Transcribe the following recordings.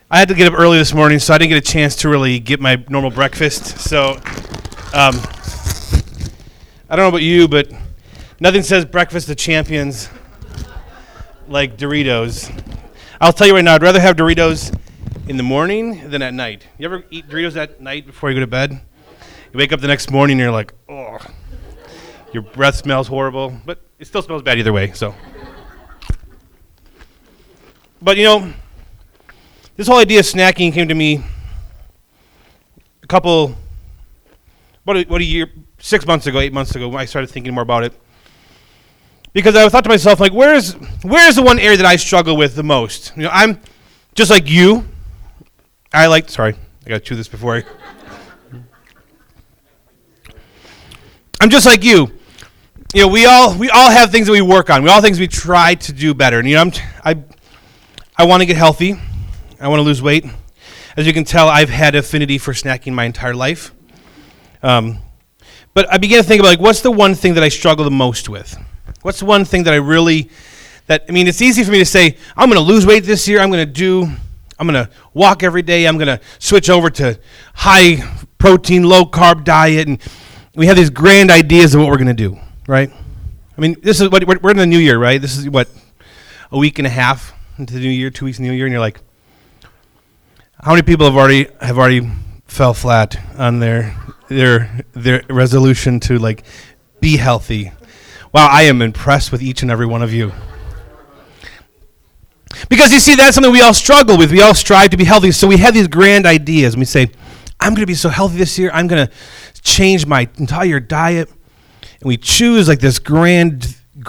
I had to get up early this morning, so I didn't get a chance to really get my normal breakfast. So, I don't know about you, but nothing says breakfast of champions like Doritos. I'll tell you right now, I'd rather have Doritos in the morning than at night. You ever eat Doritos at night before you go to bed? You wake up the next morning and you're like, oh, your breath smells horrible, but it still smells bad either way, so. But you know, this whole idea of snacking came to me about a year, 6 months ago, 8 months ago, when I started thinking more about it. Because I thought to myself, like, where's the one area that I struggle with the most? You know, I'm just like you. Sorry, I gotta chew this before I'm just like you. You know, we all have things that we work on. We all have things we try to do better. And you know, I want to get healthy. I want to lose weight. As you can tell, I've had affinity for snacking my entire life. But I began to think about, like, what's the one thing that I struggle the most with? What's the one thing that it's easy for me to say, I'm going to lose weight this year. I'm going to walk every day. I'm going to switch over to high protein, low carb diet. And we have these grand ideas of what we're going to do, right? I mean, this is what we're in the new year, right? This is a week and a half into the new year, 2 weeks in the new year. And you're like, how many people have already fell flat on their resolution to, like, be healthy? Wow, I am impressed with each and every one of you. Because you see, that's something we all struggle with. We all strive to be healthy. So we have these grand ideas, and we say, I'm going to be so healthy this year. I'm going to change my entire diet. And we choose, like, this grand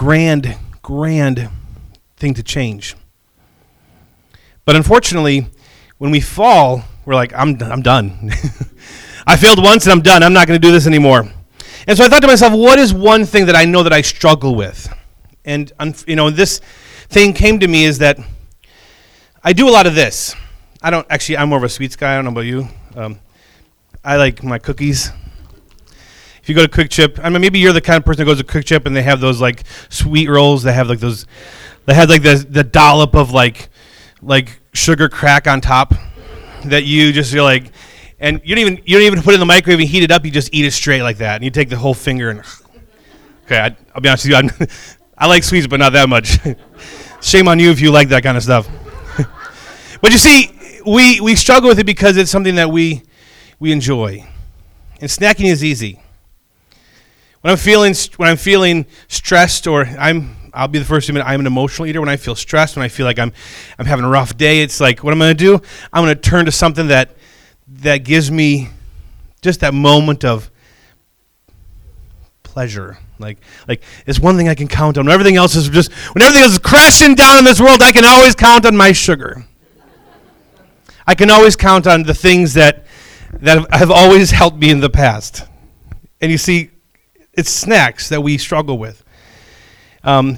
thing to change. But unfortunately, when we fall, we're like, I'm done. I failed once and I'm done. I'm not going to do this anymore. And so I thought to myself, what is one thing that I know that I struggle with? And this thing came to me is that I do a lot of this. I'm more of a sweets guy. I don't know about you. I like my cookies. If you go to Quick Chip, I mean, maybe you're the kind of person that goes to Quick Chip and they have those, like, sweet rolls. They have, like, the dollop of, like sugar crack on top that you're like, and you don't even put it in the microwave and heat it up. You just eat it straight like that, and you take the whole finger and. Okay, I'll be honest with you. I like sweets, but not that much. Shame on you if you like that kind of stuff. But you see, we struggle with it because it's something that we enjoy, and snacking is easy. When I'm feeling stressed, or I'll be the first to admit I'm an emotional eater. When I feel stressed, when I feel like I'm having a rough day, it's like, what I'm going to do? I'm going to turn to something that gives me just that moment of pleasure. Like it's one thing I can count on. When everything else is crashing down in this world, I can always count on my sugar. I can always count on the things that have always helped me in the past. And you see, it's snacks that we struggle with. Some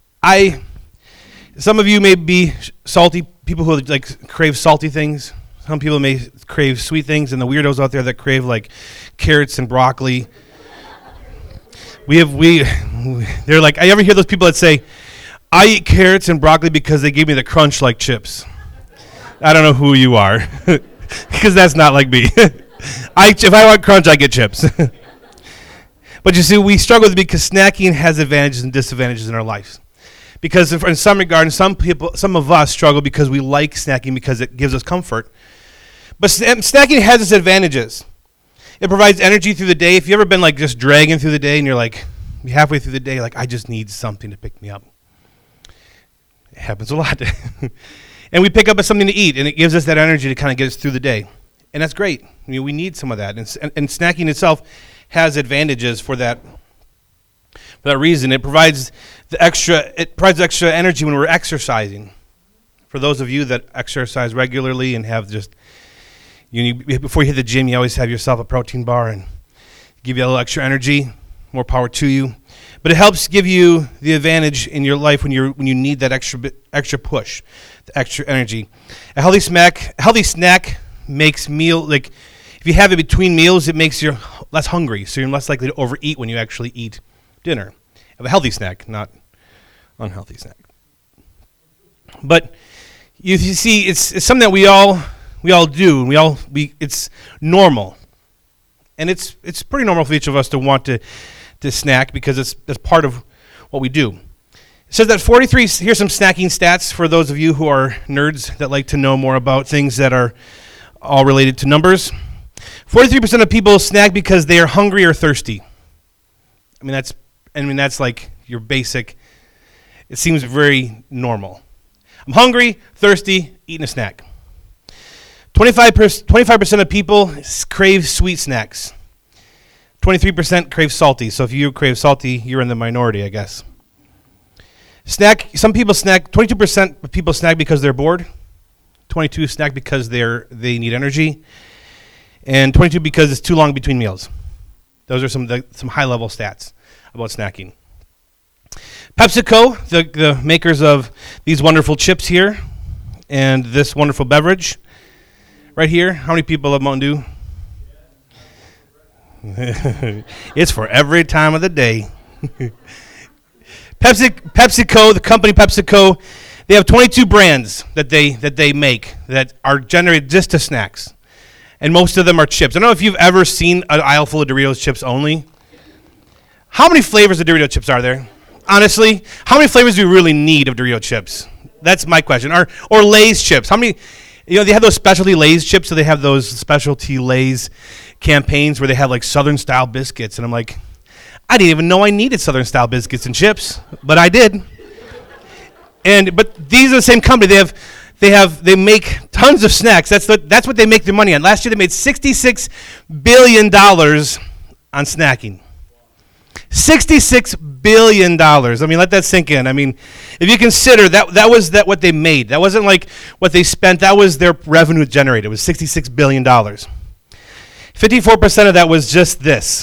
of you may be salty people who, like, crave salty things. Some people may crave sweet things, and the weirdos out there that crave, like, carrots and broccoli. They're like, I ever hear those people that say, I eat carrots and broccoli because they give me the crunch like chips. I don't know who you are, because that's not like me. If I want crunch, I get chips. But you see, we struggle with it because snacking has advantages and disadvantages in our lives. Because in some regard, some of us struggle because we like snacking because it gives us comfort. But snacking has its advantages. It provides energy through the day. If you've ever been, like, just dragging through the day and you're like, halfway through the day, like, I just need something to pick me up. It happens a lot. And we pick up something to eat, and it gives us that energy to kind of get us through the day. And that's great. I mean, we need some of that. And snacking itself has advantages for that reason. It provides extra energy when we're exercising. For those of you that exercise regularly and have just, before you hit the gym, you always have yourself a protein bar and give you a little extra energy. More power to you. But it helps give you the advantage in your life when you need that extra push, the extra energy. A healthy snack makes if you have it between meals, it makes you less hungry, so you're less likely to overeat when you actually eat dinner. Have a healthy snack, not unhealthy snack. But You see, it's something that we all do, and it's normal, and it's pretty normal for each of us to want to snack because that's part of what we do. It says that 43. Here's some snacking stats for those of you who are nerds that like to know more about things that are all related to numbers. 43% of people snack because they are hungry or thirsty. I mean that's like your basic. It seems very normal. I'm hungry, thirsty, eating a snack. 25% of people crave sweet snacks. 23% crave salty. So if you crave salty, you're in the minority, I guess. Some people snack. 22% of people snack because they're bored. 22 snack because they need energy, and 22 because it's too long between meals. Those are some high level stats about snacking. PepsiCo, the makers of these wonderful chips here, and this wonderful beverage right here. How many people love Mountain Dew? It's for every time of the day. PepsiCo, the company PepsiCo, they have 22 brands that they make that are generated just to snacks. And most of them are chips. I don't know if you've ever seen an aisle full of Doritos chips only. How many flavors of Dorito chips are there? Honestly, how many flavors do we really need of Dorito chips? That's my question. Or Lay's chips. How many, they have those specialty Lay's chips, so they have those specialty Lay's campaigns where they have like Southern style biscuits. And I'm like, I didn't even know I needed Southern style biscuits and chips, but I did. But these are the same company. They make tons of snacks. That's what they make their money on. Last year they made $66 billion on snacking. $66 billion. I mean, let that sink in. I mean, if you consider that was what they made. That wasn't like what they spent. That was their revenue generated. It was $66 billion. 54% of that was just this.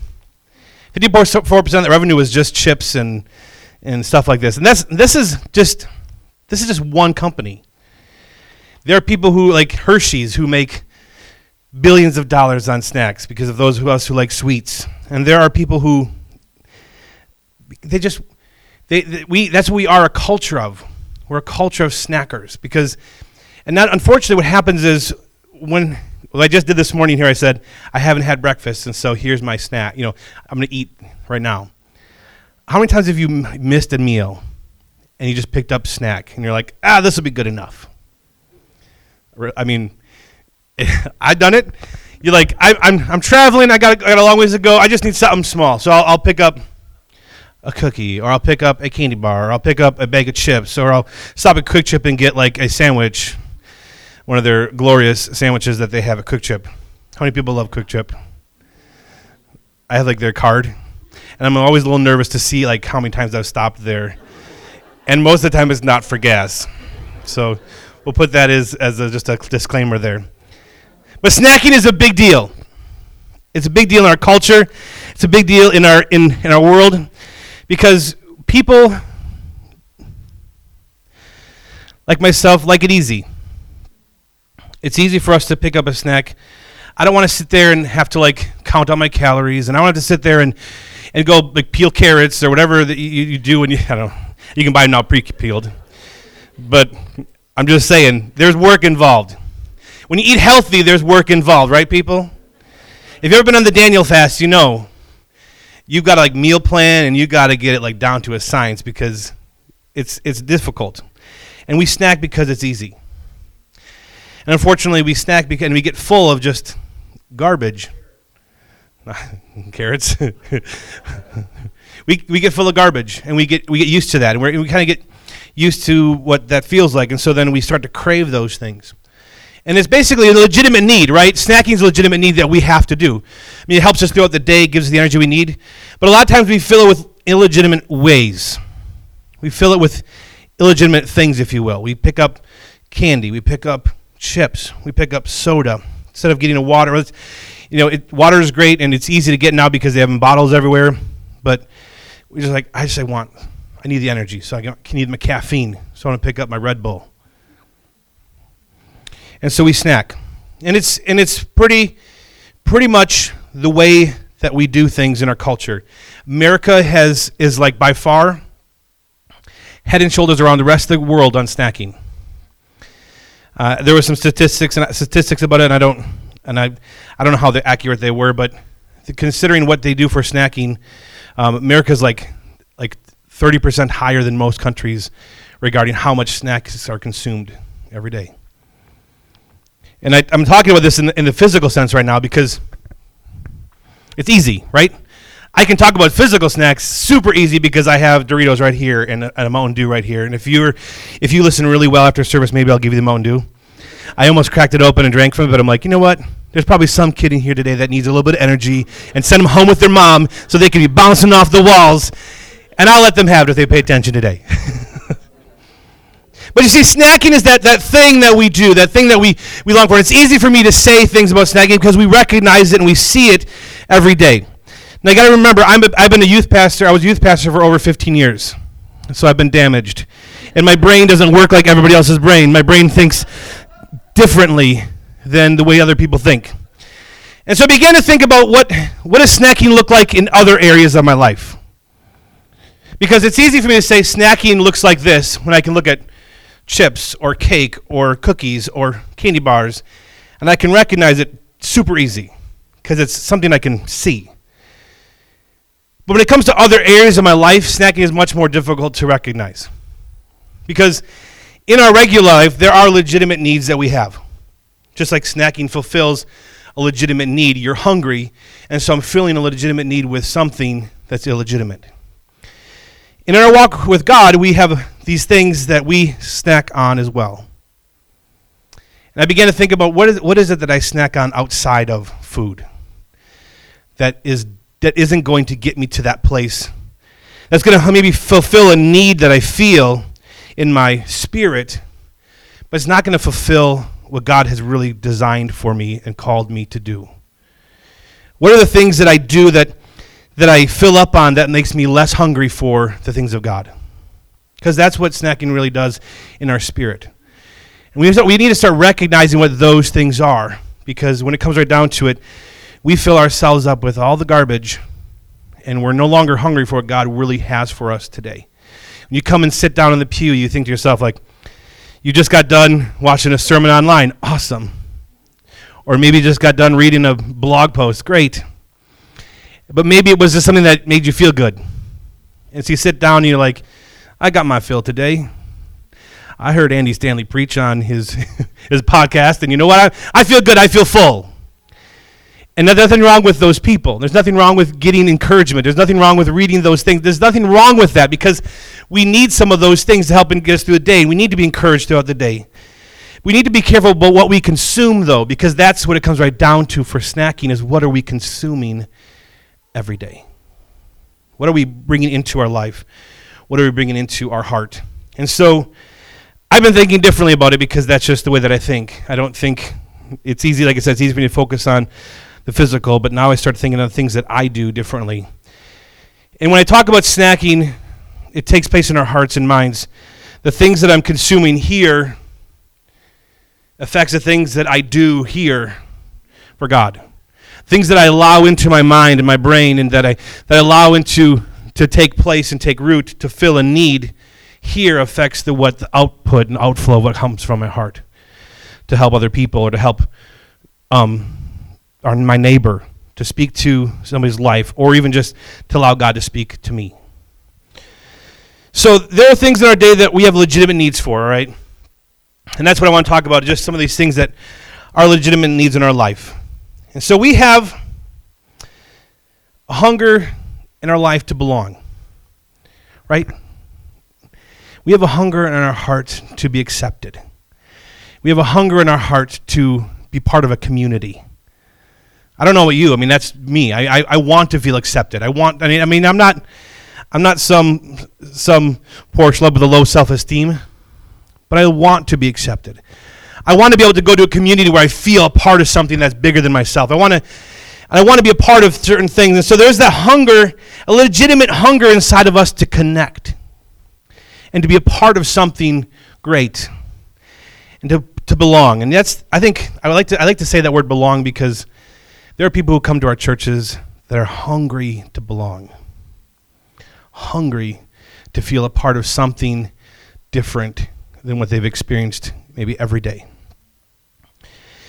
54% of the revenue was just chips and stuff like this. And this is just one company. There are people who like Hershey's who make billions of dollars on snacks because of those of us who like sweets. And there are people who that's what we are a culture of. We're a culture of snackers unfortunately what happens is I just did this morning here, I said, I haven't had breakfast, and so here's my snack. I'm going to eat right now. How many times have you missed a meal and you just picked up snack and you're like, this will be good enough? I mean, I've done it. You're like, I'm traveling, I got a long ways to go, I just need something small. So I'll pick up a cookie, or I'll pick up a candy bar, or I'll pick up a bag of chips, or I'll stop at Quick Trip and get like a sandwich. One of their glorious sandwiches that they have at Quick Trip. How many people love Quick Trip? I have like their card, and I'm always a little nervous to see like how many times I've stopped there. And most of the time it's not for gas. So we'll put that as just a disclaimer there. But snacking is a big deal. It's a big deal in our culture. It's a big deal in our world, because people like myself like it easy. It's easy for us to pick up a snack. I don't want to sit there and have to like count out my calories, and I don't have to sit there and go like peel carrots or whatever that you do when you can buy them now pre-peeled. But I'm just saying, there's work involved. When you eat healthy, there's work involved, right, people? If you've ever been on the Daniel fast, you've got to like meal plan, and you got to get it like down to a science, because it's difficult. And we snack because it's easy. And unfortunately, we snack and we get full of just garbage. Carrots. we get full of garbage, and we get used to that, and we kind of get used to what that feels like, and so then we start to crave those things. And it's basically a legitimate need, right? Snacking is a legitimate need that we have to do. I mean, it helps us throughout the day, gives us the energy we need, but a lot of times we fill it with illegitimate ways. We fill it with illegitimate things, if you will. We pick up candy, we pick up chips, we pick up soda instead of getting a water. Water is great, and it's easy to get now because they have them in bottles everywhere. But we just like, I need the energy, so I can need my caffeine. So I want to pick up my Red Bull, and so we snack, and it's pretty much the way that we do things in our culture. America is like by far head and shoulders around the rest of the world on snacking. There were some statistics about it, and I don't know how accurate they were, but considering what they do for snacking, America's like 30% higher than most countries regarding how much snacks are consumed every day. And I'm talking about this in the physical sense right now because it's easy, right? I can talk about physical snacks super easy because I have Doritos right here and a Mountain Dew right here. And if you listen really well after service, maybe I'll give you the Mountain Dew. I almost cracked it open and drank from it, but I'm like, you know what? There's probably some kid in here today that needs a little bit of energy, and send them home with their mom so they can be bouncing off the walls, and I'll let them have it if they pay attention today. But you see, snacking is that thing that we do, that thing that we long for. And it's easy for me to say things about snacking because we recognize it and we see it every day. Now, you got to remember, I've been a youth pastor. I was a youth pastor for over 15 years, so I've been damaged. And my brain doesn't work like everybody else's brain. My brain thinks differently than the way other people think. And so I began to think about what does snacking look like in other areas of my life? Because it's easy for me to say snacking looks like this when I can look at chips or cake or cookies or candy bars, and I can recognize it super easy because it's something I can see. But when it comes to other areas of my life, snacking is much more difficult to recognize. Because in our regular life, there are legitimate needs that we have. Just like snacking fulfills a legitimate need. You're hungry, and so I'm filling a legitimate need with something that's illegitimate. In our walk with God, we have these things that we snack on as well. And I began to think about what is it that I snack on outside of food that isn't going to get me to that place, that's going to maybe fulfill a need that I feel in my spirit, but it's not going to fulfill what God has really designed for me and called me to do. What are the things that I do that I fill up on that makes me less hungry for the things of God? Because that's what snacking really does in our spirit. And we need to start recognizing what those things are, because when it comes right down to it, we fill ourselves up with all the garbage, and we're no longer hungry for what God really has for us today. When you come and sit down in the pew, you think to yourself, like, you just got done watching a sermon online. Awesome. Or maybe you just got done reading a blog post. Great. But maybe it was just something that made you feel good. And so you sit down and you're like, I got my fill today. I heard Andy Stanley preach on his podcast, and you know what? I feel good. I feel full. And there's nothing wrong with those people. There's nothing wrong with getting encouragement. There's nothing wrong with reading those things. There's nothing wrong with that, because we need some of those things to help and get us through the day. We need to be encouraged throughout the day. We need to be careful about what we consume, though, because that's what it comes right down to for snacking, is what are we consuming every day? What are we bringing into our life? What are we bringing into our heart? And so I've been thinking differently about it, because that's just the way that I think. I don't think it's easy, like I said, it's easy for me to focus on the physical, but now I start thinking of things that I do differently. And when I talk about snacking, it takes place in our hearts and minds. The things that I'm consuming here affects the things that I do here for God. Things that I allow into my mind and my brain, and that I allow into to take place and take root to fill a need here affects the output and outflow of what comes from my heart to help other people, or to help my neighbor, to speak to somebody's life, or even just to allow God to speak to me. So there are things in our day that we have legitimate needs for, all right? And that's what I want to talk about, just some of these things that are legitimate needs in our life. And so we have a hunger in our life to belong, right? We have a hunger in our heart to be accepted. We have a hunger in our heart to be part of a community. I don't know about you. I mean, that's me. I want to feel accepted. I'm not some poor schlub with a low self-esteem, but I want to be accepted. I want to be able to go to a community where I feel a part of something that's bigger than myself. I want to be a part of certain things. And so there's that hunger, a legitimate hunger inside of us to connect and to be a part of something great and to belong. And that's, I like to say that word belong, because there are people who come to our churches that are hungry to belong, hungry to feel a part of something different than what they've experienced maybe every day.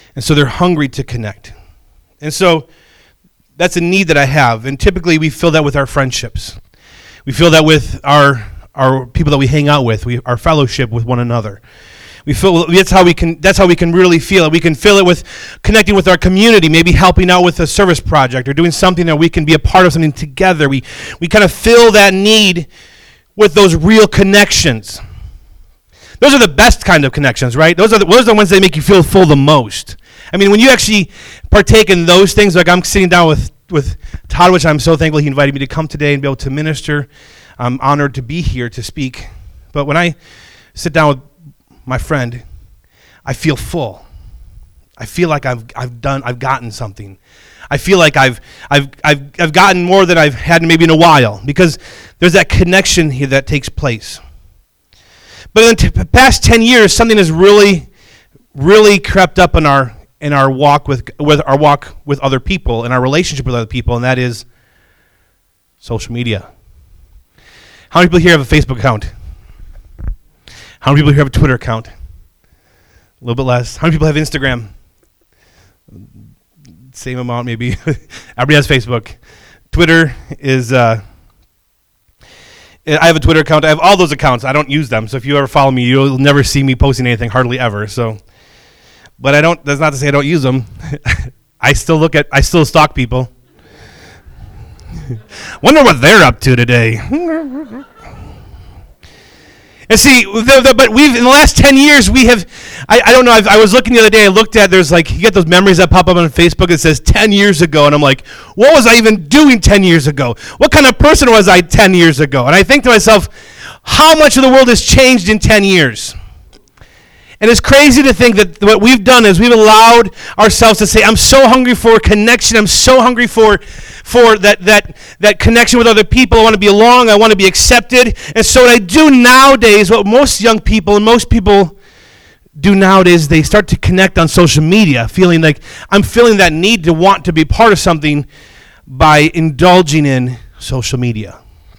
And so they're hungry to connect. And so that's a need that I have. And typically we fill that with our friendships. We feel that with our people that we hang out with, our fellowship with one another. We feel that's how we can really feel it. We can feel it with connecting with our community, maybe helping out with a service project or doing something that we can be a part of something together. We kind of fill that need with those real connections. Those are the best kind of connections, right? Those are the ones that make you feel full the most. I mean, when you actually partake in those things, like I'm sitting down with Todd, which I'm so thankful he invited me to come today and be able to minister. I'm honored to be here to speak. But when I sit down with my friend, I feel full. I feel like I've gotten something. I feel like I've gotten more than I've had maybe in a while, because there's that connection here that takes place. But in the past 10 years, something has really, really crept up in our walk with other people, in our relationship with other people, and that is social media. How many people here have a Facebook account? How many people here have a Twitter account? A little bit less. How many people have Instagram? Same amount, maybe. Everybody has Facebook. Twitter is... I have a Twitter account. I have all those accounts. I don't use them. So if you ever follow me, you'll never see me posting anything, hardly ever. So, but I don't. That's not to say I don't use them. I still stalk people. Wonder what they're up to today. And see, but we've in the last 10 years we have. I don't know. I was looking the other day. I looked at there's like you get those memories that pop up on Facebook that says 10 years ago, and I'm like, what was I even doing 10 years ago? What kind of person was I 10 years ago? And I think to myself, how much of the world has changed in 10 years? And it's crazy to think that what we've done is we've allowed ourselves to say, I'm so hungry for connection. I'm so hungry for that connection with other people. I want to be along. I want to be accepted. And so what I do nowadays, what most young people and most people do nowadays, they start to connect on social media, feeling like I'm feeling that need to want to be part of something by indulging in social media,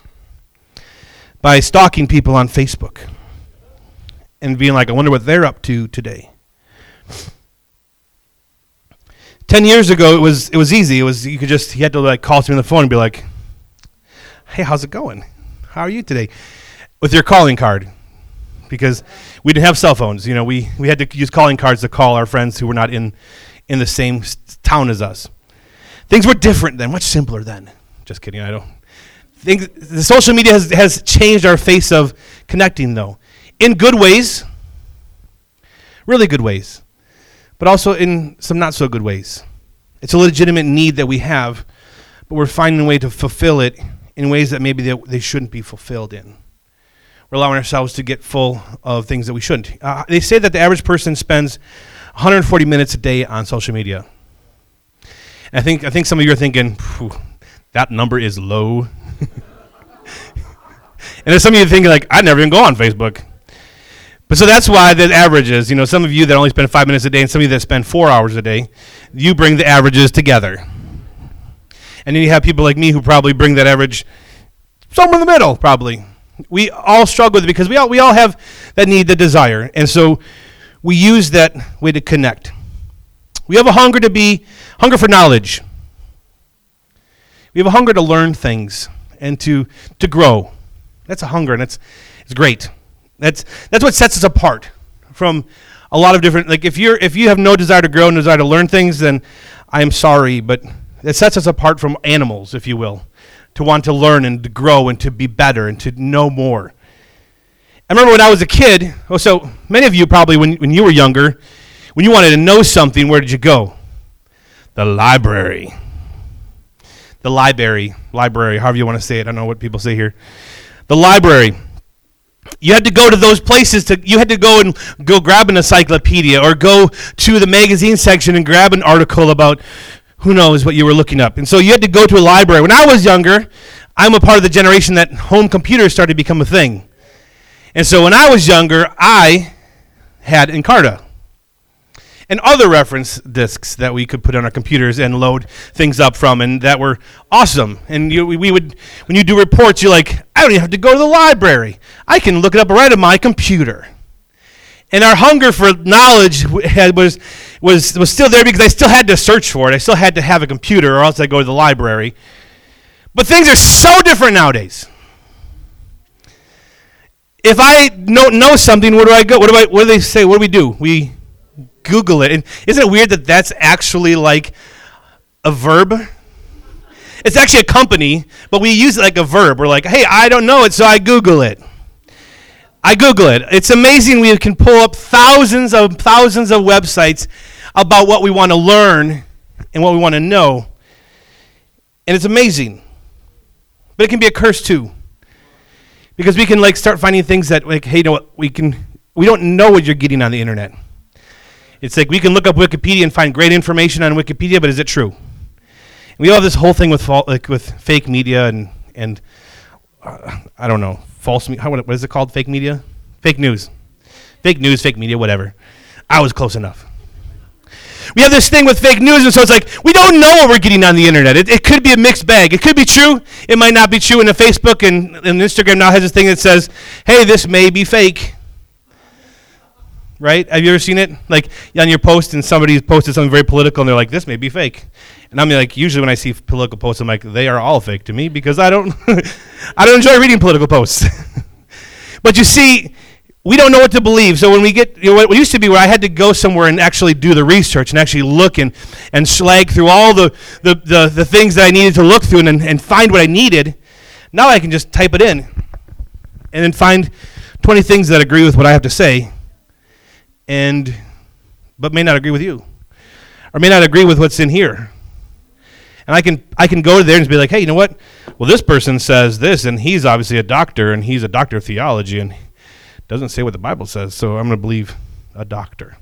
by stalking people on Facebook. And being like, I wonder what they're up to today. 10 years ago, it was easy. You had to like call somebody on the phone and be like, hey, how's it going? How are you today? With your calling card. Because we didn't have cell phones. You know, we had to use calling cards to call our friends who were not in the same town as us. Things were different then, much simpler then. Just kidding, I don't think the social media has changed our face of connecting though. In good ways, really good ways, but also in some not so good ways. It's a legitimate need that we have, but we're finding a way to fulfill it in ways that maybe they shouldn't be fulfilled in. We're allowing ourselves to get full of things that we shouldn't. They say that the average person spends 140 minutes a day on social media. And I think some of you are thinking, that number is low. And there's some of you thinking like, I never even go on Facebook. But so that's why the averages, some of you that only spend 5 minutes a day and some of you that spend 4 hours a day, you bring the averages together. And then you have people like me who probably bring that average somewhere in the middle, probably. We all struggle with it because we all have that need, the desire. And so we use that way to connect. We have a hunger for knowledge. We have a hunger to learn things and to grow. That's a hunger, and it's great. That's what sets us apart from a lot of different, like if you have no desire to grow, no desire to learn things, then I am sorry, but it sets us apart from animals, if you will, to want to learn and to grow and to be better and to know more. I remember when I was a kid, so many of you probably when you were younger, when you wanted to know something, where did you go? The library. The library, however you want to say it. I don't know what people say here. The library. You had to go to those places you had to go grab an encyclopedia or go to the magazine section and grab an article about who knows what you were looking up. And so you had to go to a library. When I was younger, I'm a part of the generation that home computers started to become a thing. And so when I was younger, I had Encarta and other reference discs that we could put on our computers and load things up from, and that were awesome. And we would, when you do reports, you're like, I don't even have to go to the library. I can look it up right on my computer. And our hunger for knowledge was still there because I still had to search for it. I still had to have a computer, or else I'd go to the library. But things are so different nowadays. If I don't know something, where do I go? What do they say? What do we do? We Google it. And isn't it weird that that's actually like a verb? It's actually a company, but we use it like a verb. We're like, hey, I don't know it, so I Google it. I Google it. It's amazing we can pull up thousands of websites about what we want to learn and what we want to know. And it's amazing. But it can be a curse too. Because we can like start finding things that like, hey, you know what, we don't know what you're getting on the internet. It's like we can look up Wikipedia and find great information on Wikipedia, but is it true? And we all have this whole thing with fake media and I don't know, false media. What is it called? Fake media? Fake news, fake media, whatever. I was close enough. We have this thing with fake news, and so it's like we don't know what we're getting on the internet. It could be a mixed bag. It could be true. It might not be true. And Facebook and Instagram now has this thing that says, hey, this may be fake. Right? Have you ever seen it? Like on your post, and somebody posted something very political, and they're like, this may be fake. And I'm like, usually when I see political posts, I'm like, they are all fake to me because I don't I don't enjoy reading political posts. But you see, we don't know what to believe. So when we get, what used to be where I had to go somewhere and actually do the research and actually look and slag through all the things that I needed to look through and find what I needed, now I can just type it in and then find 20 things that agree with what I have to say, but may not agree with you, or may not agree with what's in here. And I can go there and be like, hey, you know what? Well, this person says this, and he's obviously a doctor, and he's a doctor of theology, and doesn't say what the Bible says, so I'm going to believe a doctor.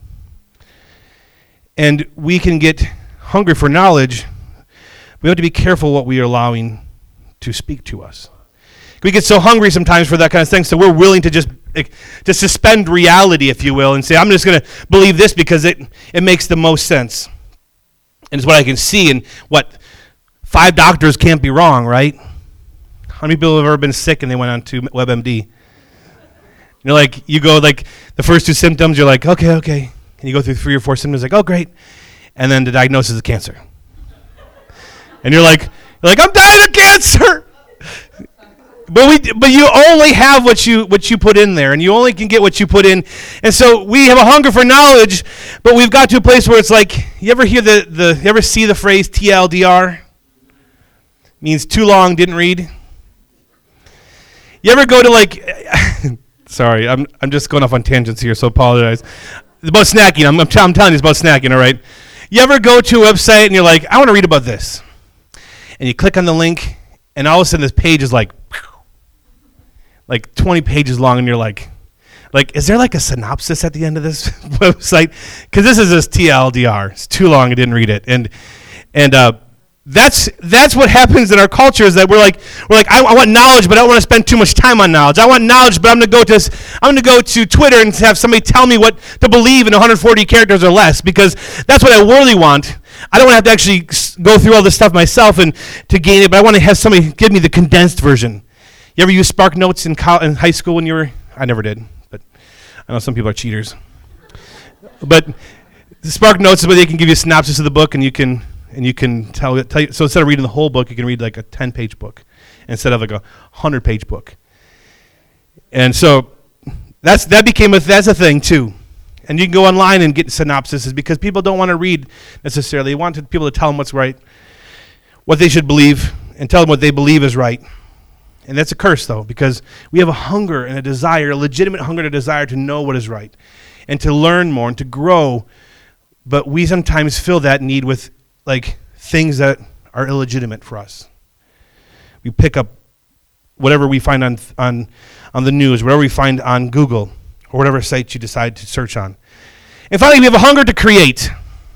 And we can get hungry for knowledge. We have to be careful what we are allowing to speak to us. We get so hungry sometimes for that kind of thing, so we're willing to just suspend reality, if you will, and say, I'm just going to believe this because it makes the most sense. And it's what I can see, and what 5 doctors can't be wrong, right? How many people have ever been sick and they went on to WebMD? You're like, you go like the first 2 symptoms, you're like, okay. And you go through 3 or 4 symptoms, like, oh, great. And then the diagnosis is cancer. And you're like, I'm dying of cancer. But you only have what you put in there, and you only can get what you put in. And so we have a hunger for knowledge, but we've got to a place where it's like, you ever hear you ever see the phrase TLDR? Means too long, didn't read. You ever go to like sorry, I'm just going off on tangents here, so apologize. It's about snacking. I'm telling you it's about snacking, all right? You ever go to a website and you're like, I want to read about this. And you click on the link, and all of a sudden this page is like 20 pages long, and you're like, is there like a synopsis at the end of this website? Because this is just TLDR. It's too long, I didn't read it. And that's what happens in our culture, is that we're like I want knowledge, but I don't want to spend too much time on knowledge. I want knowledge, but I'm going to go to Twitter and have somebody tell me what to believe in 140 characters or less, because that's what I really want. I don't want to have to actually go through all this stuff myself and to gain it, but I want to have somebody give me the condensed version. You ever use Spark Notes in high school when you were? I never did, but I know some people are cheaters. But the Spark Notes is where they can give you a synopsis of the book, and you can tell you. So instead of reading the whole book, you can read like a 10-page book instead of like a 100-page book. And so that's a thing too. And you can go online and get synopses because people don't want to read necessarily. They want people to tell them what's right, what they should believe, and tell them what they believe is right. And that's a curse, though, because we have a hunger and a desire, a legitimate hunger and a desire to know what is right and to learn more and to grow. But we sometimes fill that need with like things that are illegitimate for us. We pick up whatever we find on the news, whatever we find on Google, or whatever site you decide to search on. And finally, we have a hunger to create.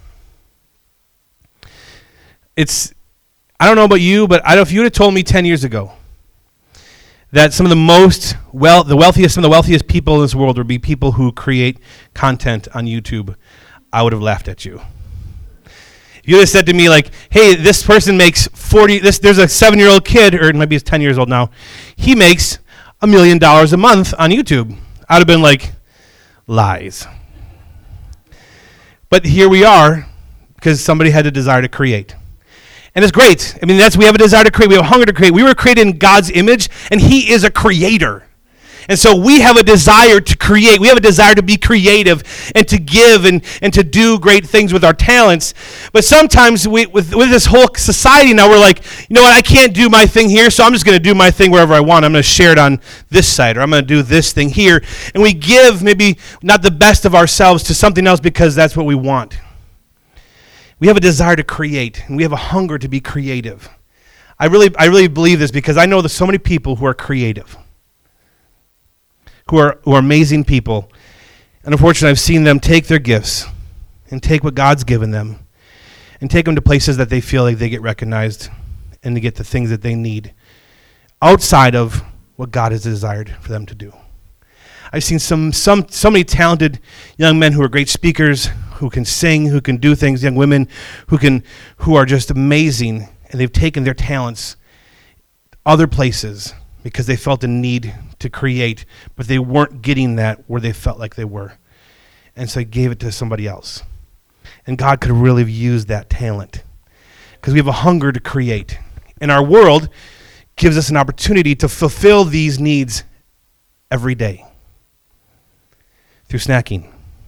I don't know about you, but if you would have told me 10 years ago that some of the wealthiest people in this world would be people who create content on YouTube, I would have laughed at you. If you would have said to me like, hey, this person makes there's a 7-year-old kid, or maybe he's 10 years old now, he makes $1 million a month on YouTube, I would have been like, lies. But here we are because somebody had a desire to create. And it's great. I mean, we have a desire to create. We have a hunger to create. We were created in God's image, and he is a creator. And so we have a desire to create. We have a desire to be creative and to give and to do great things with our talents. But sometimes with this whole society now, we're like, you know what, I can't do my thing here, so I'm just going to do my thing wherever I want. I'm going to share it on this site, or I'm going to do this thing here. And we give maybe not the best of ourselves to something else because that's what we want. We have a desire to create, and we have a hunger to be creative. I really believe this because I know there's so many people who are creative, who are amazing people. And unfortunately, I've seen them take their gifts and take what God's given them and take them to places that they feel like they get recognized and to get the things that they need outside of what God has desired for them to do. I've seen so many talented young men who are great speakers, who can sing, who can do things, young women who are just amazing, and they've taken their talents other places because they felt a need to create, but they weren't getting that where they felt like they were. And so he gave it to somebody else. And God could really have used that talent because we have a hunger to create. And our world gives us an opportunity to fulfill these needs every day through snacking,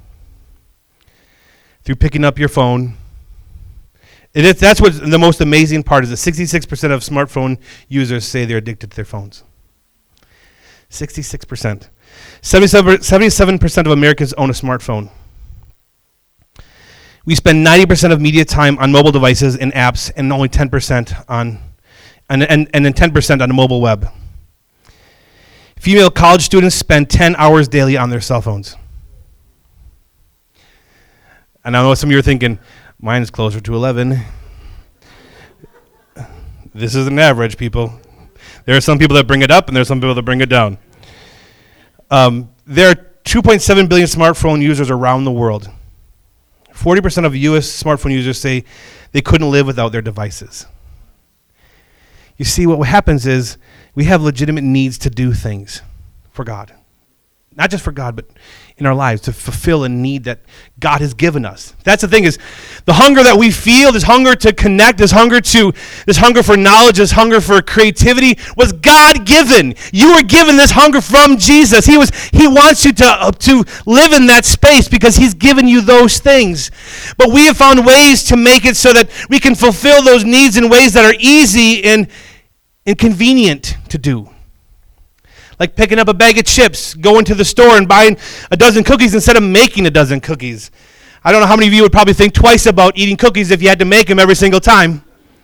through picking up your phone. That's what the most amazing part is. That 66% of smartphone users say they're addicted to their phones. 66%. 77% of Americans own a smartphone. We spend 90% of media time on mobile devices and apps, and only 10% on, and then 10% on the mobile web. Female college students spend 10 hours daily on their cell phones. And I know some of you are thinking, mine is closer to 11. This is an average, people. There are some people that bring it up, and there are some people that bring it down. There are 2.7 billion smartphone users around the world. 40% of U.S. smartphone users say they couldn't live without their devices. You see, what happens is we have legitimate needs to do things for God. Not just for God, but in our lives, to fulfill a need that God has given us. That's the thing, is the hunger that we feel, this hunger to connect, this hunger for knowledge, this hunger for creativity was God-given. You were given this hunger from Jesus. He wants you to live in that space because he's given you those things. But we have found ways to make it so that we can fulfill those needs in ways that are easy and convenient to do. Like picking up a bag of chips, going to the store and buying a dozen cookies instead of making a dozen cookies. I don't know how many of you would probably think twice about eating cookies if you had to make them every single time.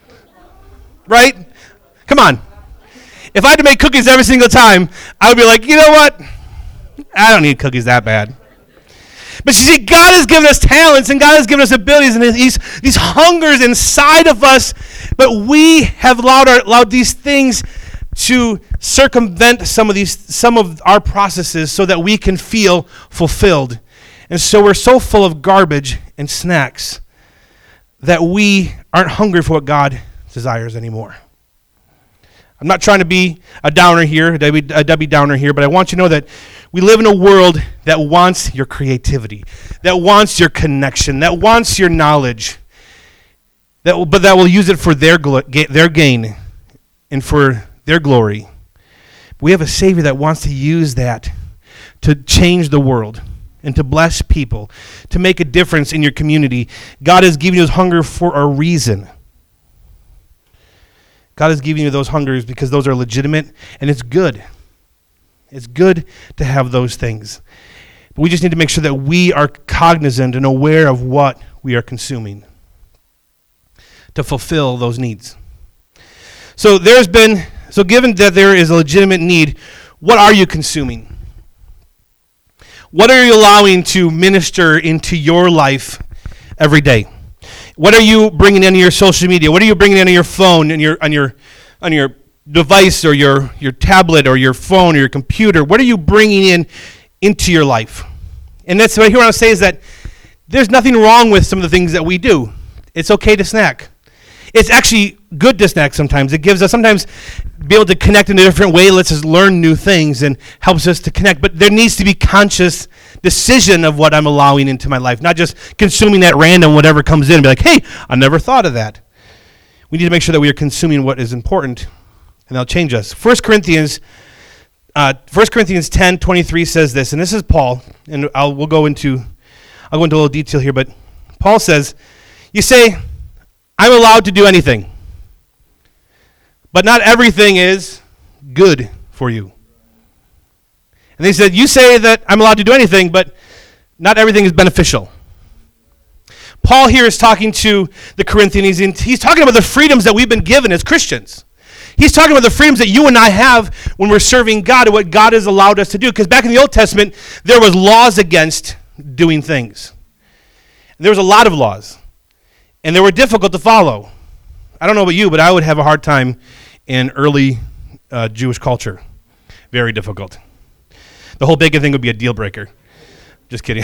Right? Come on. If I had to make cookies every single time, I would be like, you know what? I don't need cookies that bad. But you see, God has given us talents and God has given us abilities and these hungers inside of us, but we have allowed these things to circumvent some of our processes so that we can feel fulfilled. And so we're so full of garbage and snacks that we aren't hungry for what God desires anymore. I'm not trying to be a downer here, a Debbie Downer here, but I want you to know that we live in a world that wants your creativity, that wants your connection, that wants your knowledge, but that will use it for their gain and for their glory. We have a Savior that wants to use that to change the world and to bless people, to make a difference in your community. God has given you this hunger for a reason. God has given you those hungers because those are legitimate, and it's good. It's good to have those things. But we just need to make sure that we are cognizant and aware of what we are consuming to fulfill those needs. So given that there is a legitimate need, what are you consuming? What are you allowing to minister into your life every day? What are you bringing into your social media? What are you bringing into your phone and on your device or your tablet or your phone or your computer? What are you bringing into your life? And that's what I want to say is that there's nothing wrong with some of the things that we do. It's okay to snack. It's actually good to snack sometimes. It gives us sometimes be able to connect in a different way, lets us learn new things and helps us to connect. But there needs to be conscious decision of what I'm allowing into my life, not just consuming that random whatever comes in and be like, hey, I never thought of that. We need to make sure that we are consuming what is important, and that'll change us. 1 Corinthians 10:23 says this, and this is Paul, and I'll go into a little detail here, but Paul says, you say, I'm allowed to do anything, but not everything is good for you. And they said, you say that I'm allowed to do anything, but not everything is beneficial. Paul here is talking to the Corinthians. He's talking about the freedoms that we've been given as Christians. He's talking about the freedoms that you and I have when we're serving God and what God has allowed us to do. Because back in the Old Testament, there was laws against doing things. And there was a lot of laws. And they were difficult to follow. I don't know about you, but I would have a hard time in early Jewish culture. Very difficult. The whole bacon thing would be a deal breaker. Just kidding.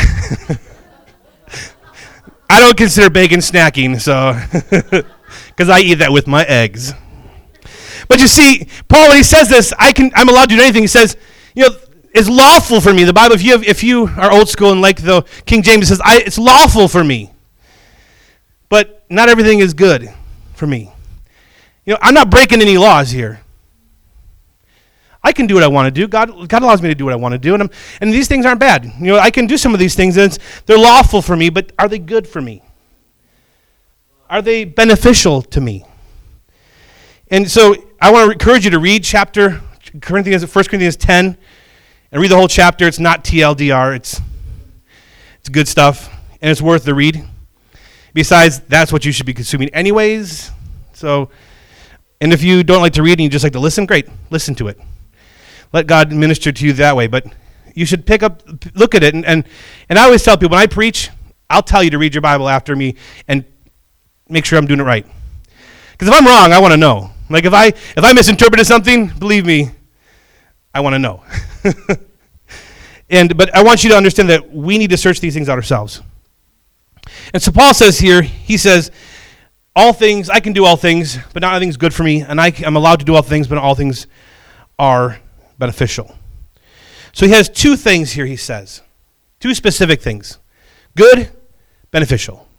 I don't consider bacon snacking, so because I eat that with my eggs. But you see, Paul, when he says this, I'm allowed to do anything. He says, it's lawful for me. The Bible, if you are old school and like the King James, it says, it's lawful for me. But not everything is good for me. I'm not breaking any laws here. I can do what I want to do. God allows me to do what I want to do, and these things aren't bad. I can do some of these things, and they're lawful for me, but are they good for me? Are they beneficial to me? And so I want to encourage you to read 1 Corinthians 10, and read the whole chapter. It's not TLDR. It's good stuff, and it's worth the read. Besides, that's what you should be consuming anyways. So, and if you don't like to read and you just like to listen, great. Listen to it. Let God minister to you that way. But you should look at it. And I always tell people, when I preach, I'll tell you to read your Bible after me and make sure I'm doing it right. Because if I'm wrong, I want to know. Like if I misinterpreted something, believe me, I want to know. But I want you to understand that we need to search these things out ourselves. And so Paul says here, he says, all things, I can do all things, but not everything's good for me. And I'm allowed to do all things, but not all things are beneficial. So he has two things here, he says. Two specific things. Good, beneficial.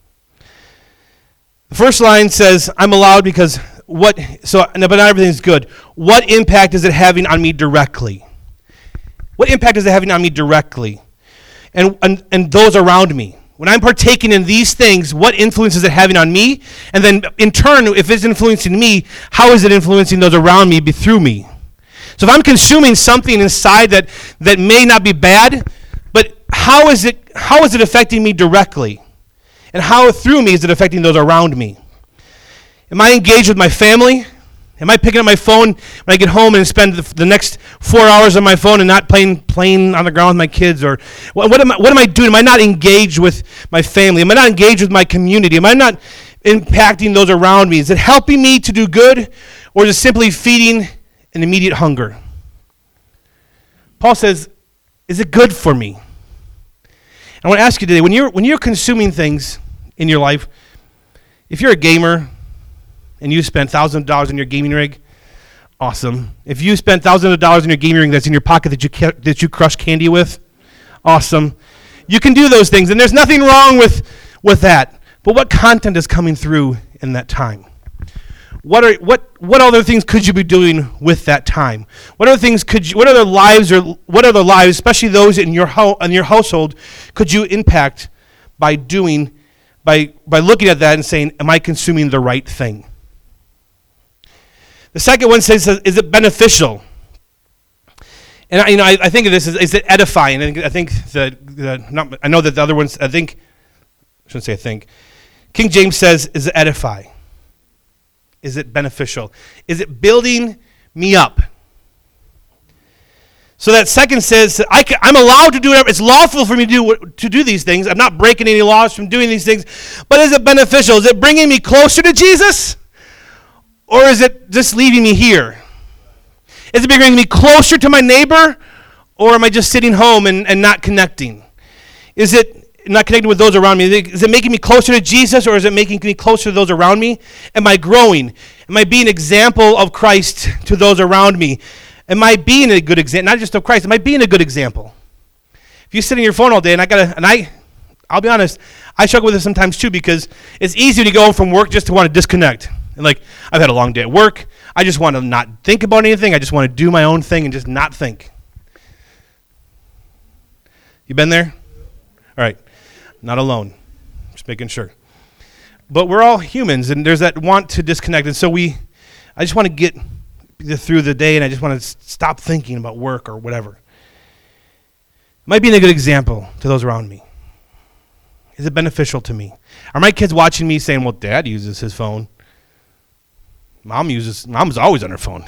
The first line says, I'm allowed because but not everything's good. What impact is it having on me directly? What impact is it having on me directly? And those around me? When I'm partaking in these things, what influence is it having on me? And then in turn, if it's influencing me, how is it influencing those around me through me? So if I'm consuming something inside that may not be bad, but how is it affecting me directly? And how through me is it affecting those around me? Am I engaged with my family? Am I picking up my phone when I get home and spend the next 4 hours on my phone and not playing on the ground with my kids? Or what am I doing? Am I not engaged with my family? Am I not engaged with my community? Am I not impacting those around me? Is it helping me to do good, or is it simply feeding an immediate hunger? Paul says, is it good for me? I want to ask you today, when you're consuming things in your life, if you're a gamer and you spend thousands of dollars on your gaming rig, awesome. If you spend thousands of dollars on your gaming rig that's in your pocket that you crush candy with, awesome. You can do those things, and there's nothing wrong with that. But what content is coming through in that time? What other things could you be doing with that time? What other lives, especially those in your household, could you impact by looking at that and saying, am I consuming the right thing? The second one says, is it beneficial? And I think of this is it edifying? I think I know that the other ones, King James says, is it edify? Is it beneficial? Is it building me up? So that second says, I'm allowed to do whatever. It's lawful for me to do these things. I'm not breaking any laws from doing these things. But is it beneficial? Is it bringing me closer to Jesus? Or is it just leaving me here? Is it bringing me closer to my neighbor? Or am I just sitting home and not connecting? Is it not connecting with those around me? Is it making me closer to Jesus, or is it making me closer to those around me? Am I growing? Am I being an example of Christ to those around me? Am I being a good example, not just of Christ, am I being a good example? If you sit on your phone all day, I'll be honest, I struggle with this sometimes too, because it's easy to go home from work just to want to disconnect. And like, I've had a long day at work. I just want to not think about anything. I just want to do my own thing and just not think. You been there? All right. Not alone. Just making sure. But we're all humans, and there's that want to disconnect. And so I just want to get through the day, and I just want to stop thinking about work or whatever. Am I being a good example to those around me? Is it beneficial to me? Are my kids watching me saying, well, Dad uses his phone. Mom's always on her phone.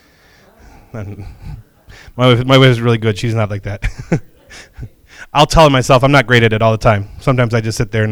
My wife is really good. She's not like that. I'll tell myself I'm not great at it all the time. Sometimes I just sit there and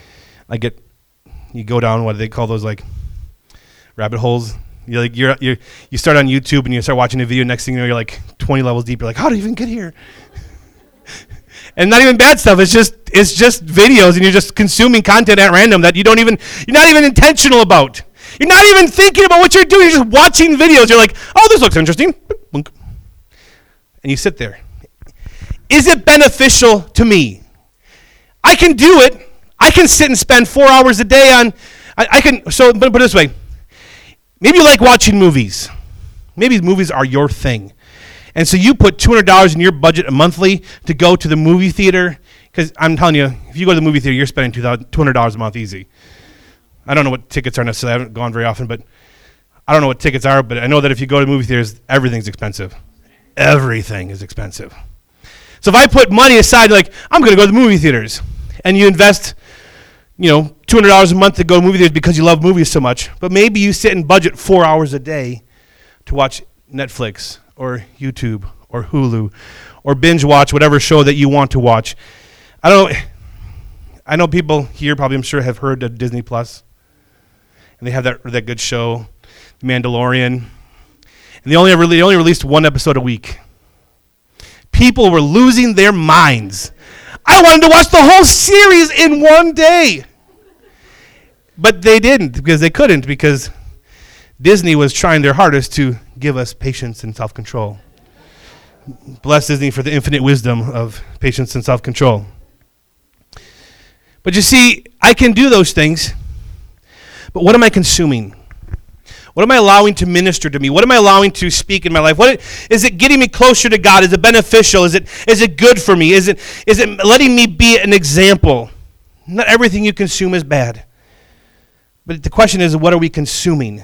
you go down, what do they call those, like rabbit holes? You start on YouTube and you start watching a video. Next thing you know, you're like 20 levels deep. You're like, how do you even get here? And not even bad stuff. It's just videos, and you're just consuming content at random that you're not even intentional about. You're not even thinking about what you're doing. You're just watching videos. You're like, oh, this looks interesting. And you sit there. Is it beneficial to me? I can do it. I can sit and spend 4 hours a day on, but put it this way. Maybe you like watching movies. Maybe movies are your thing. And so you put $200 in your budget monthly to go to the movie theater, because I'm telling you, if you go to the movie theater, you're spending $200 a month easy. I don't know what tickets are necessarily. I haven't gone very often, but I don't know what tickets are, but I know that if you go to movie theaters, everything's expensive. Everything is expensive. So if I put money aside, like, I'm going to go to the movie theaters, and you invest, $200 a month to go to movie theaters because you love movies so much, but maybe you sit and budget 4 hours a day to watch Netflix or YouTube or Hulu or binge watch whatever show that you want to watch. I know people here probably, I'm sure, have heard of Disney Plus, and they have that good show, The Mandalorian, and they only released one episode a week. People were losing their minds. I wanted to watch the whole series in one day. But they didn't, because they couldn't, because Disney was trying their hardest to give us patience and self-control. Bless Disney for the infinite wisdom of patience and self-control. But you see, I can do those things, but what am I consuming? What am I allowing to minister to me? What am I allowing to speak in my life? Is it getting me closer to God? Is it beneficial? Is it good for me? Is it letting me be an example? Not everything you consume is bad. But the question is, what are we consuming?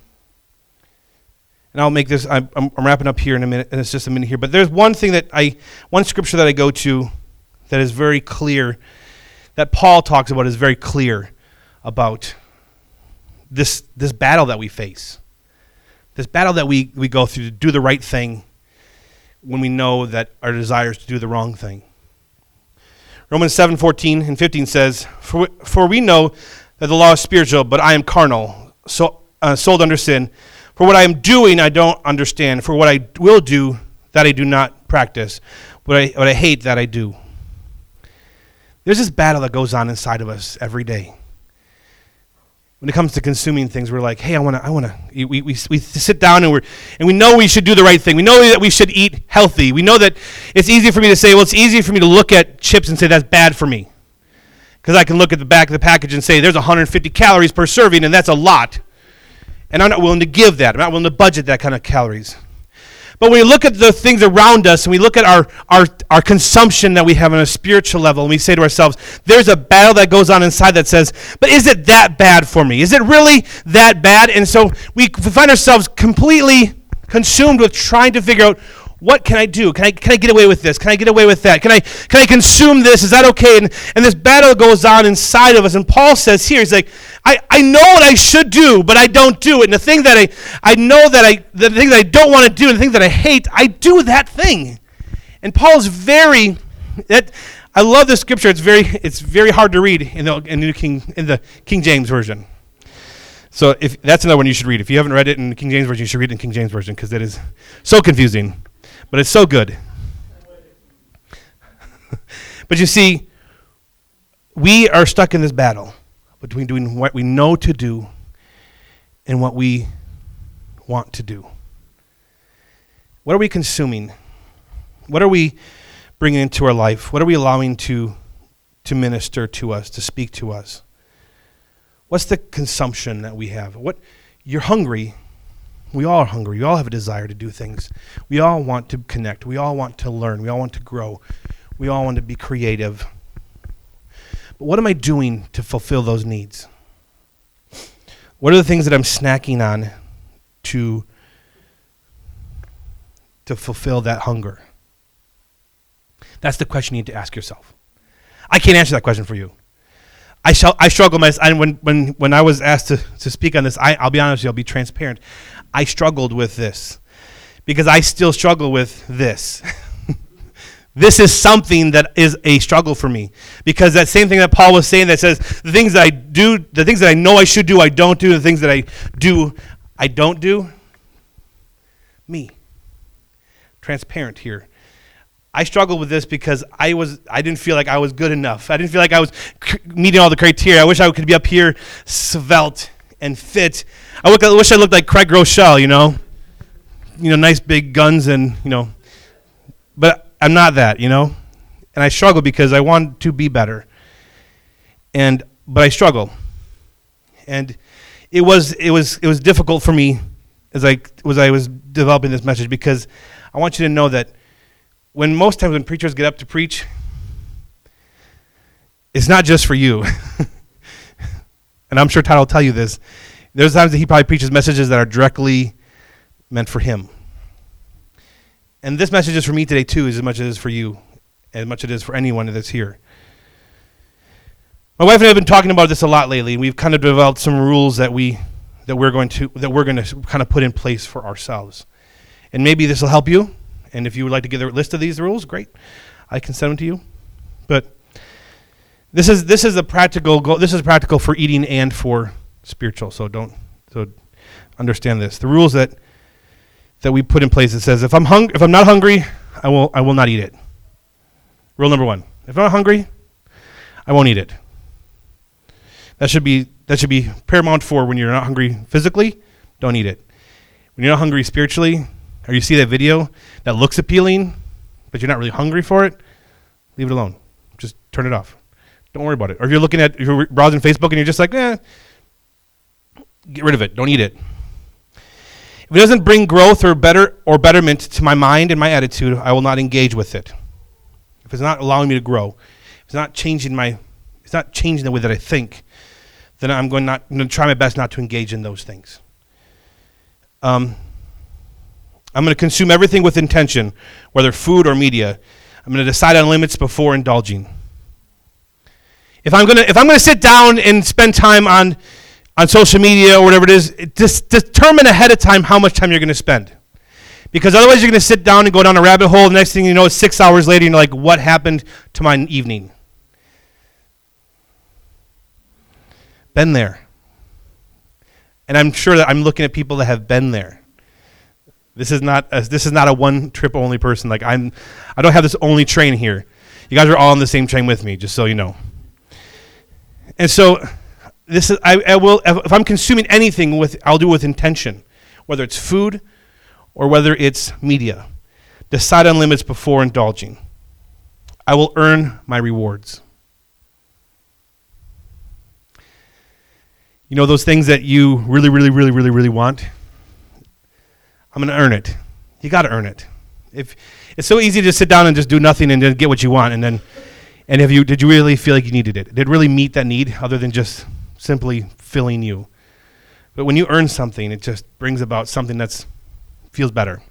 And I'll make this, I'm wrapping up here in a minute, and it's just a minute here. But there's one scripture that I go to that is very clear, that Paul talks about, is very clear about this battle that we face. This battle that we go through to do the right thing when we know that our desire is to do the wrong thing. Romans 7:14 and 15 says, For we know that the law is spiritual, but I am carnal, sold under sin. For what I am doing, I don't understand. For what I will do, that I do not practice. What I hate, that I do. There's this battle that goes on inside of us every day. When it comes to consuming things, we're like, hey, we sit down and we know we should do the right thing. We know that we should eat healthy. We know that it's easy for me to say, well, it's easy for me to look at chips and say that's bad for me. Because I can look at the back of the package and say there's 150 calories per serving, and that's a lot. And I'm not willing to give that. I'm not willing to budget that kind of calories. But when we look at the things around us and we look at our consumption that we have on a spiritual level, and we say to ourselves, there's a battle that goes on inside that says, but is it that bad for me? Is it really that bad? And so we find ourselves completely consumed with trying to figure out, what can I do? Can I get away with this? Can I get away with that? Can I consume this? Is that okay? And this battle goes on inside of us. And Paul says here, he's like, I know what I should do, but I don't do it. And the thing that the thing that I don't want to do, and the thing that I hate, I do that thing. And Paul is I love this scripture. It's very hard to read in the King James Version. So if that's another one you should read. If you haven't read it in the King James Version, you should read it in King James Version, because it is so confusing. But it's so good. But you see, when it comes to consuming things, we're like, hey, I want to do this, but I don't want to do it. And the thing that I don't want to do, and the thing that I hate, I do that thing. We are stuck in this battle between doing what we know to do and what we want to do. What are we consuming? What are we bringing into our life? What are we allowing to minister to us, to speak to us? What's the consumption that we have? You're hungry. We all are hungry. We all have a desire to do things. We all want to connect. We all want to learn. We all want to grow. We all want to be creative. But what am I doing to fulfill those needs? What are the things that I'm snacking on to fulfill that hunger? That's the question you need to ask yourself. I can't answer that question for you. I struggle when I was asked to speak on this. I'll be honest with you. I'll be transparent. I struggled with this because I still struggle with this. This is something that is a struggle for me because that same thing that Paul was saying that says the things that I do, the things that I know I should do, I don't do. The things that I do, I don't do. Me. Transparent here. I struggled with this because I didn't feel like I was good enough. I didn't feel like I was meeting all the criteria. I wish I could be up here svelte and fit. I wish I looked like Craig Rochelle, nice big guns and, but I'm not that, And I struggle because I want to be better. But I struggle. And it was difficult for me as I was developing this message because I want you to know that most times when preachers get up to preach, it's not just for you. And I'm sure Todd will tell you this. There's times that he probably preaches messages that are directly meant for him. And this message is for me today too, as much as it is for you, as much as it is for anyone that's here. My wife and I have been talking about this a lot lately, and we've kind of developed some rules that we're going to kind of put in place for ourselves. And maybe this will help you. And if you would like to get a list of these rules, great. I can send them to you. But this is a practical goal. This is practical for eating and for spiritual. So understand this. The rules that we put in place, it says if I'm not hungry, I will not eat it. Rule number 1. If I'm not hungry, I won't eat it. That should be paramount for when you're not hungry physically, don't eat it. When you're not hungry spiritually, or you see that video that looks appealing, but you're not really hungry for it, leave it alone. Just turn it off. Don't worry about it. Or if you're browsing Facebook and you're just like, get rid of it. Don't eat it. If it doesn't bring growth or betterment to my mind and my attitude, I will not engage with it. If it's not allowing me to grow, if it's not changing the way that I think, then I'm going to try my best not to engage in those things. I'm going to consume everything with intention, whether food or media. I'm going to decide on limits before indulging. If I'm going to sit down and spend time on social media or whatever it is, just determine ahead of time how much time you're going to spend. Because otherwise you're going to sit down and go down a rabbit hole. The next thing you know, it's 6 hours later, and you're like, what happened to my evening? Been there. And I'm sure that I'm looking at people that have been there. This is not a one trip only person. Like I don't have this only train here. You guys are all on the same train with me, just so you know. And so I will, if I'm consuming anything I'll do it with intention, whether it's food or whether it's media. Decide on limits before indulging. I will earn my rewards. You know those things that you really, really, really, really, really want? I'm going to earn it. You got to earn it. If it's so easy to sit down and just do nothing and then get what you want, did you really feel like you needed it? Did it really meet that need other than just simply filling you? But when you earn something, it just brings about something that feels better.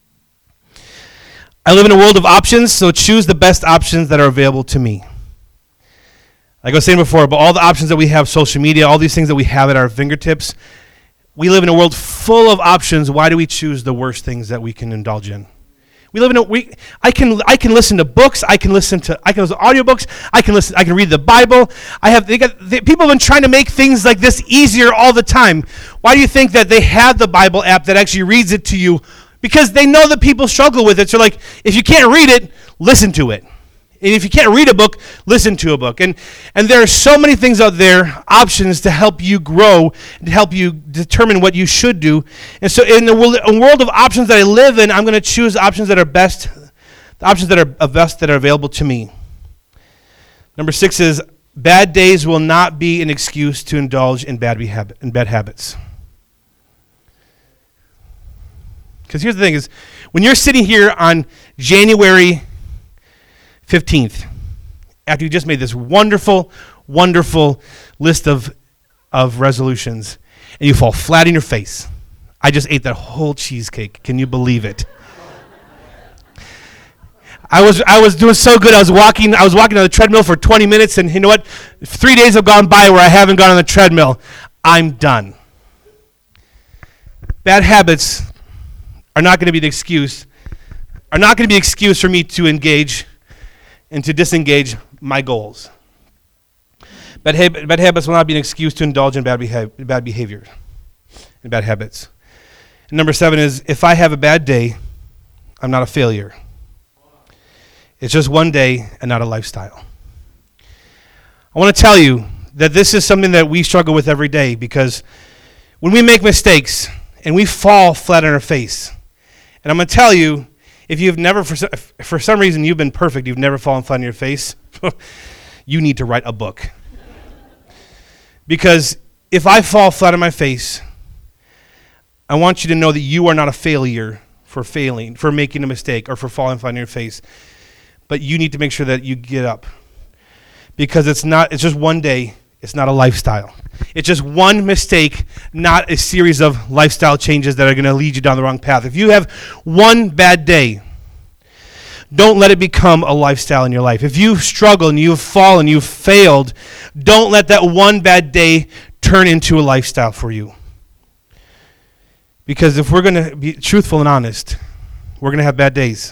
I live in a world of options, so choose the best options that are available to me. Like I was saying before, about all the options that we have, social media, all these things that we have at our fingertips, we live in a world full of options. Why do we choose the worst things that we can indulge in? I can listen to books. I can listen to audiobooks. I can read the Bible. People have been trying to make things like this easier all the time. Why do you think that they have the Bible app that actually reads it to you? Because they know that people struggle with it. So like, if you can't read it, listen to it. And if you can't read a book, listen to a book. And there are so many things out there, options to help you grow, to help you determine what you should do. And so in the world of options that I live in, I'm going to choose options that are best, the options that are best that are available to me. Number 6 is, bad days will not be an excuse to indulge in bad habits. Because here's the thing is, when you're sitting here on January 15th, after you just made this wonderful, wonderful list of resolutions, and you fall flat on your face. I just ate that whole cheesecake. Can you believe it? I was doing so good. I was walking on the treadmill for 20 minutes, and you know what? 3 days have gone by where I haven't gone on the treadmill. I'm done. Bad habits are not going to be an excuse. Are not going to be an excuse for me to engage and to disengage my goals. Bad habits will not be an excuse to indulge in bad behavior and bad habits. And number 7 is, if I have a bad day, I'm not a failure. It's just one day and not a lifestyle. I want to tell you that this is something that we struggle with every day, because when we make mistakes and we fall flat on our face, and I'm going to tell you, if you've never, for some reason you've been perfect, you've never fallen flat on your face, you need to write a book. Because if I fall flat on my face, I want you to know that you are not a failure for making a mistake, or for falling flat on your face. But you need to make sure that you get up. Because it's just one day, it's not a lifestyle. It's just one mistake, not a series of lifestyle changes that are going to lead you down the wrong path. If you have one bad day, don't let it become a lifestyle in your life. If you struggle and you've fallen, you've failed, don't let that one bad day turn into a lifestyle for you. Because if we're going to be truthful and honest, we're going to have bad days.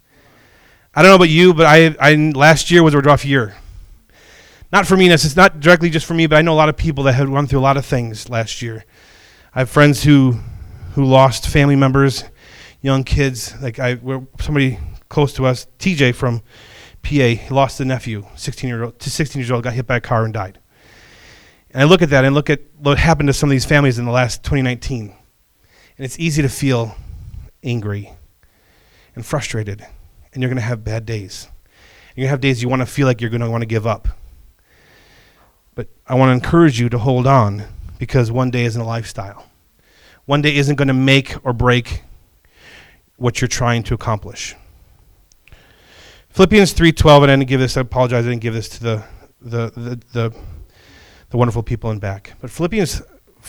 I don't know about you, but I last year was a rough year. Not for me, it's not directly just for me, but I know a lot of people that have run through a lot of things last year. I have friends who lost family members, young kids. Somebody close to us, TJ from PA, he lost a nephew, 16 years old, got hit by a car and died. And I look at that and look at what happened to some of these families in the last 2019. And it's easy to feel angry and frustrated. And you're going to have bad days. You're going to have days you want to feel like you're going to want to give up. But I want to encourage you to hold on, because one day isn't a lifestyle. One day isn't going to make or break what you're trying to accomplish. Philippians 3:12, and I didn't give this, I apologize, I didn't give this to the wonderful people in back. But Philippians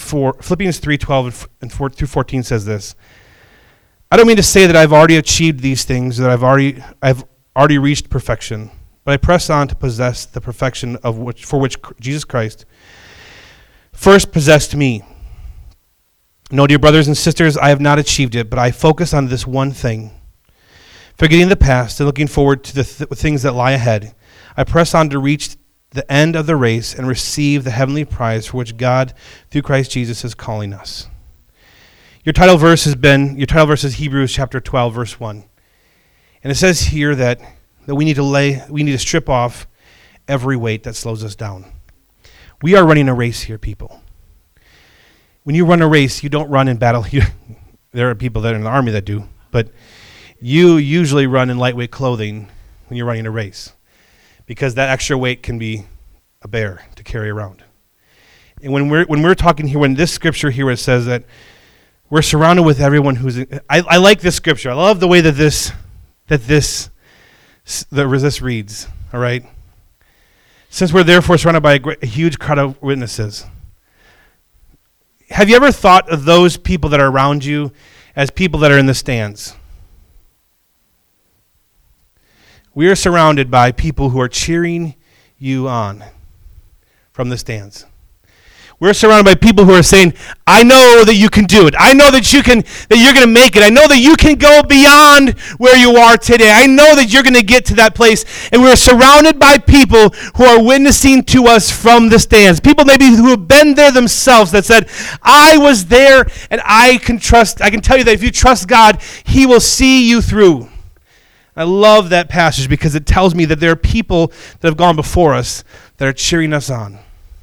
3:12 and 14 says this: I don't mean to say that I've already achieved these things, that I've already reached perfection, but I press on to possess the perfection for which Jesus Christ first possessed me. No, dear brothers and sisters, I have not achieved it, but I focus on this one thing. Forgetting the past and looking forward to the things that lie ahead, I press on to reach the end of the race and receive the heavenly prize for which God, through Christ Jesus, is calling us. Your title verse is Hebrews chapter 12, verse 1. And it says here that we need to strip off every weight that slows us down. We are running a race here, people. When you run a race, you don't run in battle. There are people that are in the army that do, but you usually run in lightweight clothing when you're running a race, because that extra weight can be a bear to carry around. And when we're talking here, when this scripture here, it says that we're surrounded with everyone who's. I like this scripture. I love the way that this reads. All right. Since we're therefore surrounded by a huge crowd of witnesses. Have you ever thought of those people that are around you as people that are in the stands? We are surrounded by people who are cheering you on from the stands. We're surrounded by people who are saying, I know that you can do it. I know that you're going to make it. I know that you can go beyond where you are today. I know that you're going to get to that place. And we're surrounded by people who are witnessing to us from the stands. People maybe who have been there themselves that said, I was there and I can tell you that if you trust God, He will see you through. I love that passage because it tells me that there are people that have gone before us that are cheering us on.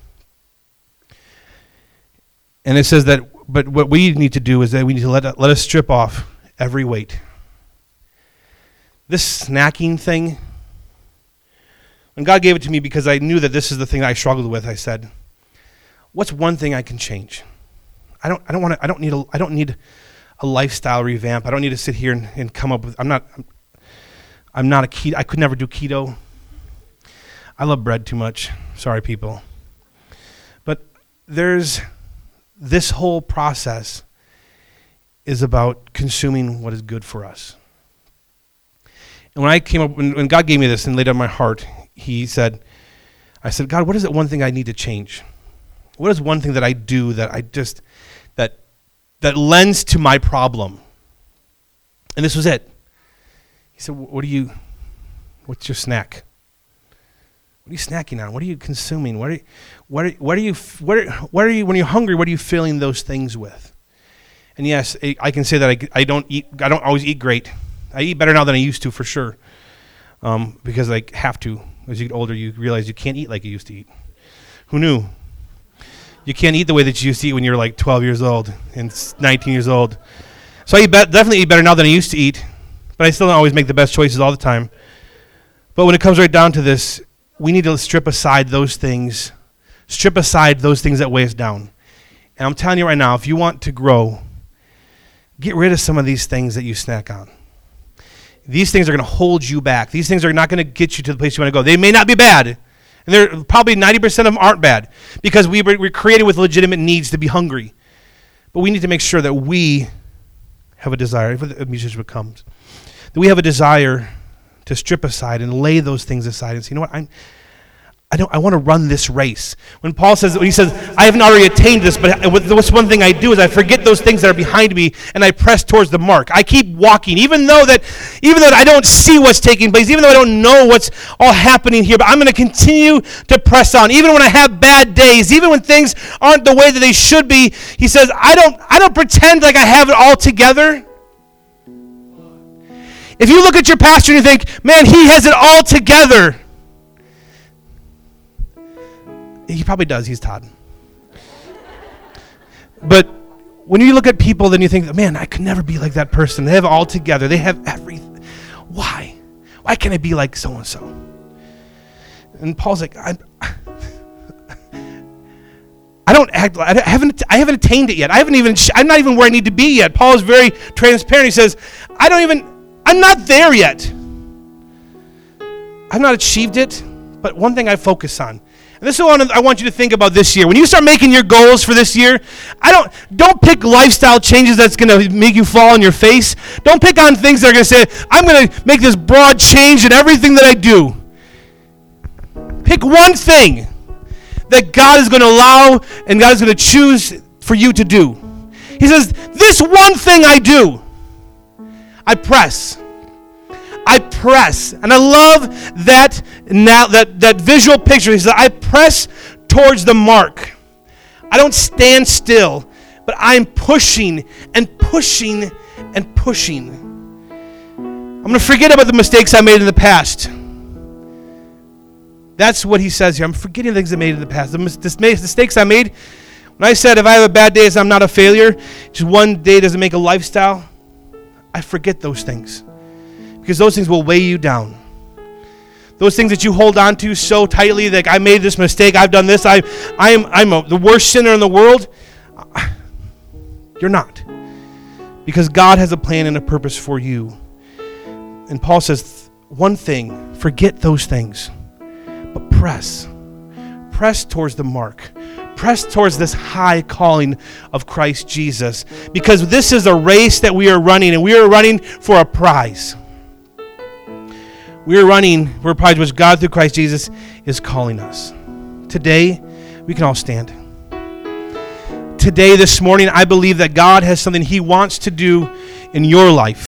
And it says that, but what we need to do is that we need to let us strip off every weight. This snacking thing, when God gave it to me because I knew that this is the thing I struggled with, I said, what's one thing I can change? I don't need a lifestyle revamp. I don't need to sit here and come up with, I'm not a keto, I could never do keto. I love bread too much. Sorry, people. But there's, this whole process is about consuming what is good for us. And when I came up, when God gave me this and laid it on my heart, I said, God, what is it one thing I need to change? What is one thing that I do that I just, that lends to my problem? And this was it. He said, what's your snack? What are you snacking on? What are you consuming? What are you, when you're hungry, what are you filling those things with? And yes, I can say that I don't always eat great. I eat better now than I used to, for sure. Because I have to. As you get older, you realize you can't eat like you used to eat. Who knew? You can't eat the way that you used to eat when you were like 12 years old and 19 years old. So I definitely eat better now than I used to eat, but I still don't always make the best choices all the time. But when it comes right down to this, we need to strip aside those things that weigh us down. And I'm telling you right now, if you want to grow, get rid of some of these things that you snack on. These things are going to hold you back. These things are not going to get you to the place you want to go. They may not be bad, and they're probably 90% of them aren't bad, because we're created with legitimate needs to be hungry. But we need to make sure that we have a desire, if the musician comes, that we have a desire to strip aside and lay those things aside and say, you know what, I want to run this race. When Paul says, when he says, I haven't already attained this, but what's one thing I do is I forget those things that are behind me and I press towards the mark. I keep walking, even though I don't see what's taking place, even though I don't know what's all happening here, but I'm going to continue to press on, even when I have bad days, even when things aren't the way that they should be. He says, I don't pretend like I have it all together. If you look at your pastor and you think, man, he has it all together, he probably does. He's Todd. But when you look at people, then you think, man, I could never be like that person. They have it all together. They have everything. Why? Why can't I be like so-and-so? And Paul's like, I haven't attained it yet. I'm not even where I need to be yet. Paul is very transparent. He says, I'm not there yet. I've not achieved it, but one thing I focus on. And this is what I want you to think about this year. When you start making your goals for this year, don't pick lifestyle changes that's going to make you fall on your face. Don't pick on things that are going to say, I'm going to make this broad change in everything that I do. Pick one thing that God is going to allow and God is going to choose for you to do. He says, this one thing I do, I press. And I love that visual picture. He says, I press towards the mark. I don't stand still, but I'm pushing and pushing and pushing. I'm going to forget about the mistakes I made in the past. That's what he says here. I'm forgetting things I made in the past. The mistakes I made. When I said if I have a bad day, I'm not a failure. Just one day doesn't make a lifestyle. I forget those things. Because those things will weigh you down. Those things that you hold on to so tightly, like I made this mistake, I've done this, I'm the worst sinner in the world. You're not. Because God has a plan and a purpose for you. And Paul says, one thing, forget those things, but press towards the mark. Press towards this high calling of Christ Jesus. Because this is a race that we are running, and we are running for a prize. We are running for a prize which God through Christ Jesus is calling us. Today, we can all stand. Today, this morning, I believe that God has something He wants to do in your life.